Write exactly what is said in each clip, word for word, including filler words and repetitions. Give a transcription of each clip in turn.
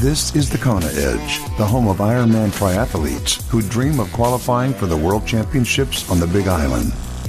This is the Kona Edge, the home of Ironman triathletes who dream of qualifying for the World Championships on the Big Island.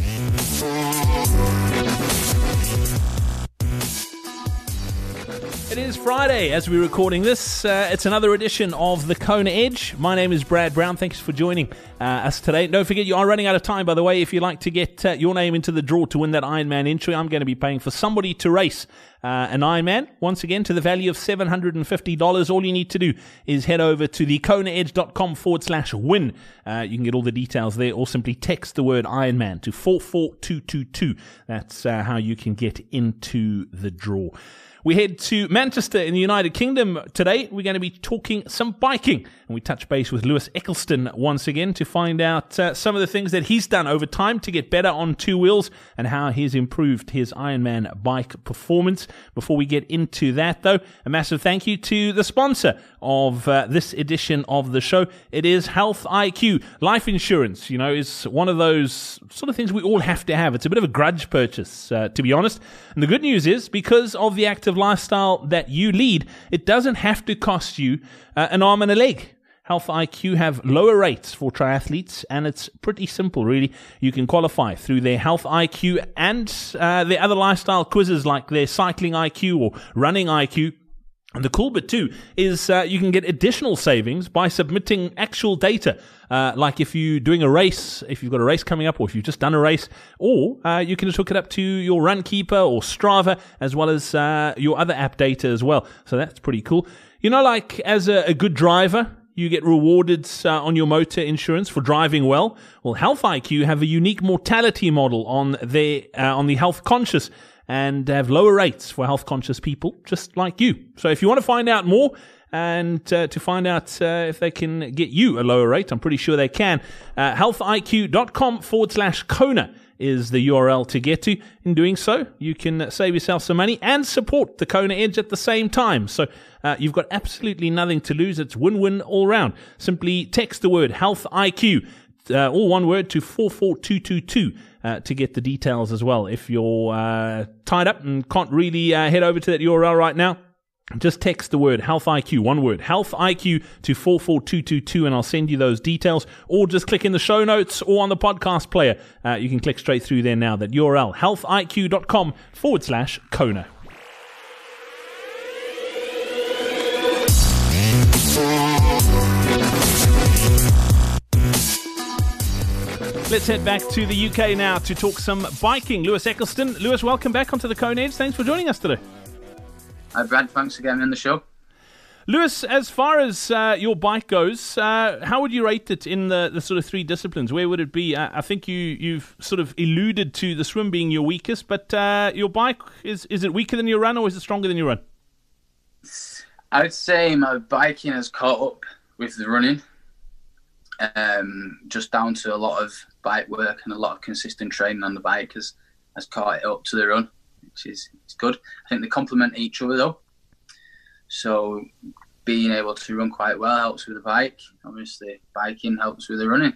It is Friday as we're recording this. Uh, it's another edition of the Kona Edge. My name is Brad Brown. Thanks for joining uh, us today. Don't forget, you are running out of time, by the way. If you'd like to get uh, your name into the draw to win that Ironman entry, I'm going to be paying for somebody to race uh, an Ironman, once again, to the value of seven hundred fifty dollars. All you need to do is head over to the konaedge.com forward slash win. Uh, you can get all the details there, or simply text the word Ironman to four four two two two. That's uh, how you can get into the draw. We head to Manchester in the United Kingdom today. We're going to be talking some biking. And we touch base with Lewis Eccleston once again to find out uh, some of the things that he's done over time to get better on two wheels and how he's improved his Ironman bike performance. Before we get into that, though, a massive thank you to the sponsor of uh, this edition of the show. It is Health I Q. Life insurance, you know, is one of those sort of things we all have to have. It's a bit of a grudge purchase, uh, to be honest. And the good news is, because of the active lifestyle that you lead, it doesn't have to cost you uh, an arm and a leg. Health I Q have lower rates for triathletes, and it's pretty simple, really. You can qualify through their Health I Q and uh, their other lifestyle quizzes like their Cycling I Q or Running I Q. And the cool bit too is uh, you can get additional savings by submitting actual data. Uh, like if you're doing a race, if you've got a race coming up, or if you've just done a race, or uh, you can just hook it up to your Runkeeper or Strava, as well as uh, your other app data as well. So that's pretty cool. You know, like as a, a good driver, you get rewarded uh, on your motor insurance for driving well. Well, Health I Q have a unique mortality model on their uh, on the health conscious, and have lower rates for health conscious people just like you. So if you want to find out more and uh, to find out uh, if they can get you a lower rate, I'm pretty sure they can. Uh, healthiq.com forward slash Kona is the U R L to get to. In doing so, you can save yourself some money and support the Kona Edge at the same time. So uh, you've got absolutely nothing to lose. It's win-win all round. Simply text the word Health I Q, uh, all one word, to four four two two two. Uh, to get the details as well. If you're uh, tied up and can't really uh, head over to that U R L right now, just text the word Health I Q, one word, Health I Q to four four two two two, and I'll send you those details. Or just click in the show notes or on the podcast player. Uh, you can click straight through there now, that U R L, healthiq.com forward slash Kona. Let's head back to the U K now to talk some biking. Lewis Eccleston. Lewis, welcome back onto the Kona Edge. Thanks for joining us today. Hi, Brad. Thanks for getting me on the show. Lewis, as far as uh, your bike goes, uh, how would you rate it in the, the sort of three disciplines? Where would it be? Uh, I think you, you've sort of alluded to the swim being your weakest, but uh, your bike, is, is it weaker than your run, or is it stronger than your run? I would say my biking has caught up with the running. Um, just down to a lot of bike work and a lot of consistent training on the bike has, has caught it up to the run, which is it's good. I think they complement each other though. So being able to run quite well helps with the bike. Obviously, biking helps with the running.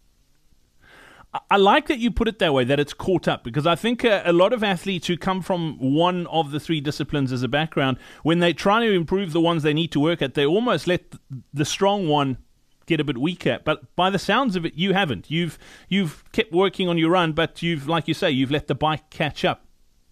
I like that you put it that way, that it's caught up, because I think a, a lot of athletes who come from one of the three disciplines as a background, when they try to improve the ones they need to work at, they almost let the strong one get a bit weaker. But by the sounds of it, you haven't. You've you've kept working on your run, but you've, like you say, you've let the bike catch up.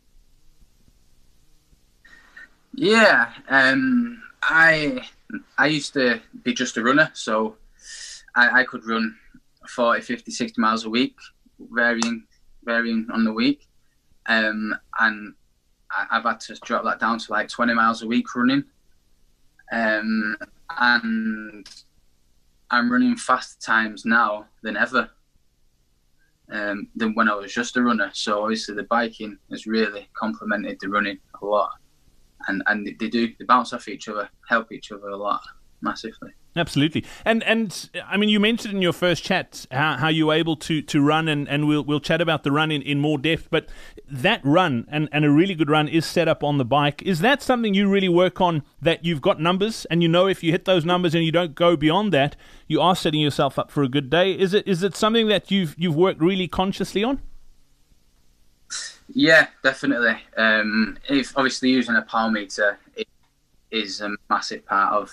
Yeah, um, I I used to be just a runner, so I, I could run forty, fifty, sixty miles a week, varying varying on the week, um, and I, I've had to drop that down to like twenty miles a week running, um, and I'm running faster times now than ever, um, than when I was just a runner. So obviously the biking has really complemented the running a lot, and and they do they bounce off each other, help each other a lot, massively. Absolutely. And, and I mean, you mentioned in your first chat how, how you were able to, to run, and, and we'll we'll chat about the run in, in more depth, but that run, and, and a really good run, is set up on the bike. Is that something you really work on, that you've got numbers, and you know if you hit those numbers and you don't go beyond that, you are setting yourself up for a good day? Is it is it something that you've you've worked really consciously on? Yeah, definitely. Um, if obviously using a power meter is a massive part of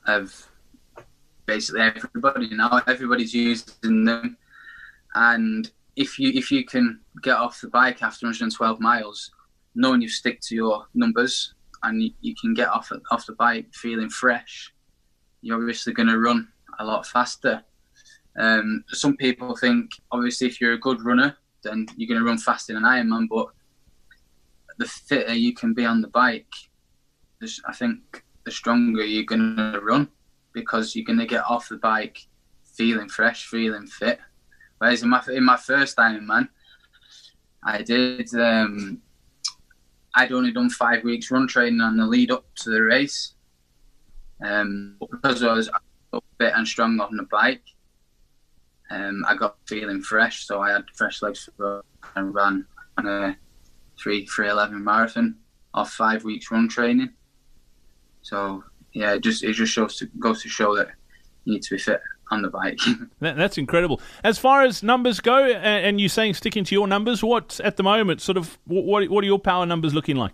of basically everybody now. Everybody's using them, and if you if you can get off the bike after one hundred twelve miles, knowing you stick to your numbers and you, you can get off off the bike feeling fresh, you're obviously going to run a lot faster. Um, some people think, obviously, if you're a good runner, then you're going to run faster than an Ironman, but the fitter you can be on the bike, I think the stronger you're going to run, because you're going to get off the bike feeling fresh, feeling fit. Whereas in my in my first Ironman, I did, um, I'd only done five weeks run training on the lead up to the race. Um, but because I was fit and strong on the bike, um, I got feeling fresh, so I had fresh legs for and ran on a three three eleven marathon off five weeks run training. So yeah, it just it just shows to, goes to show that you need to be fit on the bike. that, that's incredible. As far as numbers go, and, and you're saying sticking to your numbers, what at the moment, sort of, what what are your power numbers looking like?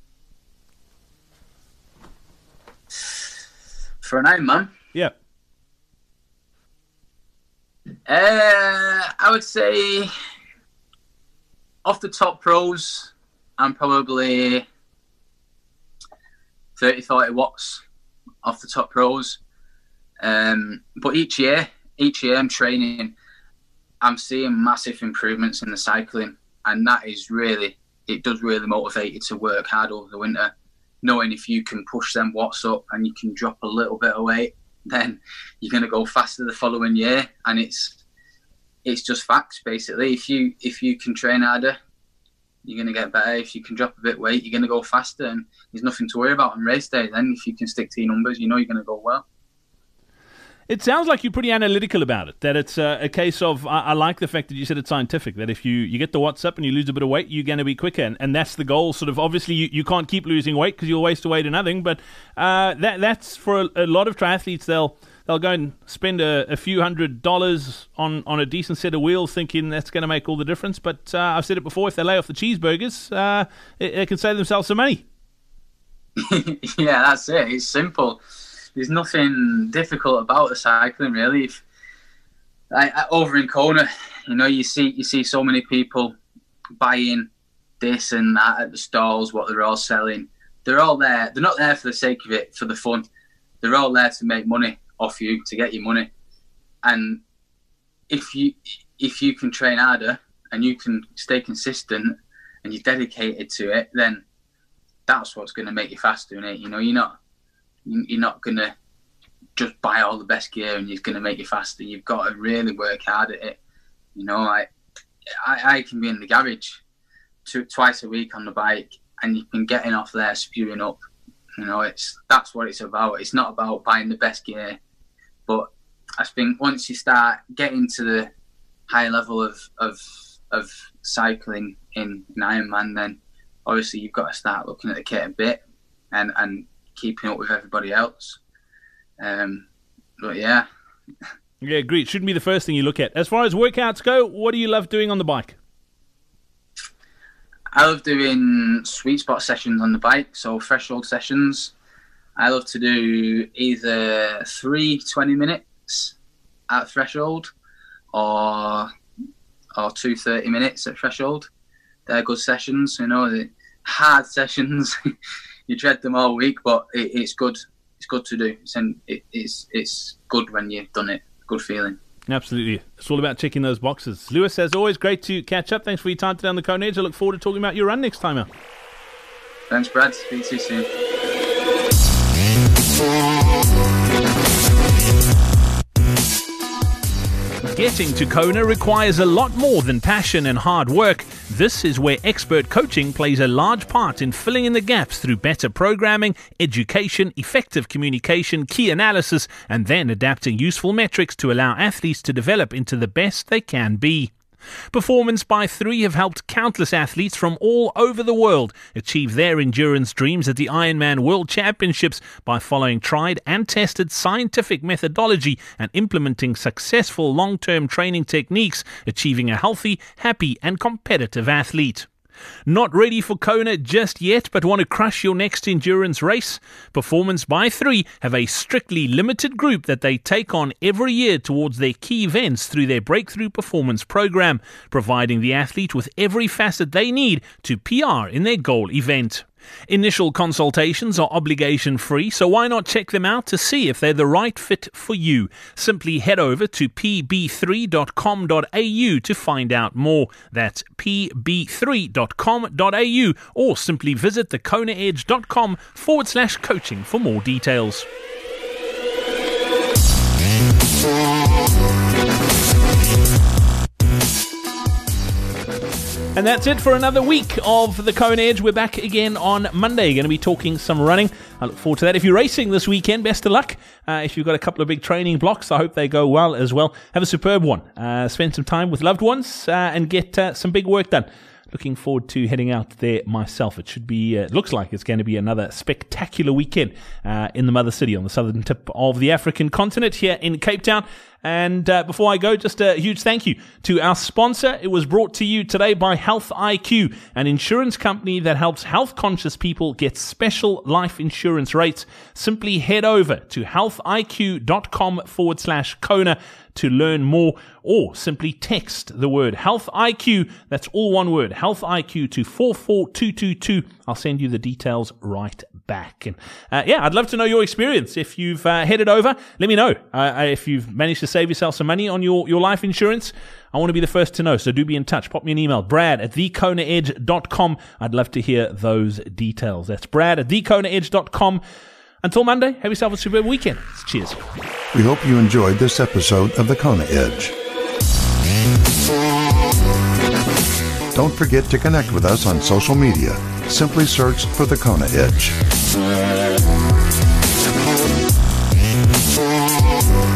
For an Ironman? Yeah. Uh, I would say off the top pros, I'm probably thirty, forty watts off the top pros. Um, but each year, each year I'm training, I'm seeing massive improvements in the cycling, and that is really, it does really motivate you to work hard over the winter, knowing if you can push them watts up and you can drop a little bit of weight, then you're going to go faster the following year. And it's it's just facts, basically. If you if you can train harder, you're going to get better. If you can drop a bit of weight, you're going to go faster, and there's nothing to worry about on race day. Then if you can stick to your numbers, you know you're going to go well. It sounds like you're pretty analytical about it, that it's uh, a case of, I, I like the fact that you said it's scientific, that if you, you get the watts up and you lose a bit of weight, you're going to be quicker, and, and that's the goal. Sort of, obviously, you, you can't keep losing weight because you'll waste away to nothing, but uh, that that's for a, a lot of triathletes. They'll they'll go and spend a, a few hundred dollars on, on a decent set of wheels thinking that's going to make all the difference, but uh, I've said it before, if they lay off the cheeseburgers, uh, they, they can save themselves some money. Yeah, that's it. It's simple. There's nothing difficult about the cycling, really. If, I, I, over in Kona, you know, you see you see so many people buying this and that at the stalls, what they're all selling. They're all there. They're not there for the sake of it, for the fun. They're all there to make money off you, to get your money. And if you if you can train harder and you can stay consistent and you're dedicated to it, then that's what's going to make you faster, innit? You know, you're not. You're not going to just buy all the best gear and it's going to make you faster. You've got to really work hard at it. You know, I, I, I can be in the garage two, twice a week on the bike, and you've been getting off there spewing up. You know, it's that's what it's about. It's not about buying the best gear. But I think once you start getting to the high level of of, of cycling in, in Ironman, then obviously you've got to start looking at the kit a bit and, and keeping up with everybody else. Um, but yeah. Yeah, agreed. Shouldn't be the first thing you look at. As far as workouts go, what do you love doing on the bike? I love doing sweet spot sessions on the bike, so threshold sessions. I love to do either three twenty minutes at threshold or or two thirty minutes at threshold. They're good sessions, you know, the hard sessions. You dread them all week, but it, it's good. It's good to do. It's, it, it's it's good when you've done it. Good feeling. Absolutely. It's all about checking those boxes. Lewis, as always, great to catch up. Thanks for your time today on the Kona Edge. I look forward to talking about your run next time out. Thanks, Brad. Speak to you soon. Getting to Kona requires a lot more than passion and hard work. This is where expert coaching plays a large part in filling in the gaps through better programming, education, effective communication, key analysis, and then adapting useful metrics to allow athletes to develop into the best they can be. Performance by Three have helped countless athletes from all over the world achieve their endurance dreams at the Ironman World Championships by following tried and tested scientific methodology and implementing successful long-term training techniques, achieving a healthy, happy and competitive athlete. Not ready for Kona just yet, but want to crush your next endurance race? Performance by Three have a strictly limited group that they take on every year towards their key events through their Breakthrough Performance program, providing the athlete with every facet they need to P R in their goal event. Initial consultations are obligation-free, so why not check them out to see if they're the right fit for you? Simply head over to p b three dot com dot a u to find out more. That's p b three dot com dot a u, or simply visit the kona edge dot com forward slash coaching for more details. And that's it for another week of the Kona Edge. We're back again on Monday. Going to be talking some running. I look forward to that. If you're racing this weekend, best of luck. Uh, if you've got a couple of big training blocks, I hope they go well as well. Have a superb one. Uh, spend some time with loved ones uh, and get uh, some big work done. Looking forward to heading out there myself. It should be, uh, it looks like it's going to be another spectacular weekend uh, in the mother city on the southern tip of the African continent here in Cape Town. And uh, before I go, just a huge thank you to our sponsor. It was brought to you today by Health I Q, an insurance company that helps health-conscious people get special life insurance rates. Simply head over to healthiq.com forward slash Kona to learn more, or simply text the word Health I Q, that's all one word, Health I Q, to four four two two two. I'll send you the details right back. And uh, yeah, I'd love to know your experience. If you've uh, headed over, let me know. Uh, if you've managed to save yourself some money on your, your life insurance, I want to be the first to know, so do be in touch. Pop me an email, brad at the kona edge dot com. I'd love to hear those details. That's brad at the kona edge dot com. Until Monday, have yourself a superb weekend. Cheers. We hope you enjoyed this episode of the Kona Edge. Don't forget to connect with us on social media. Simply search for the Kona Edge.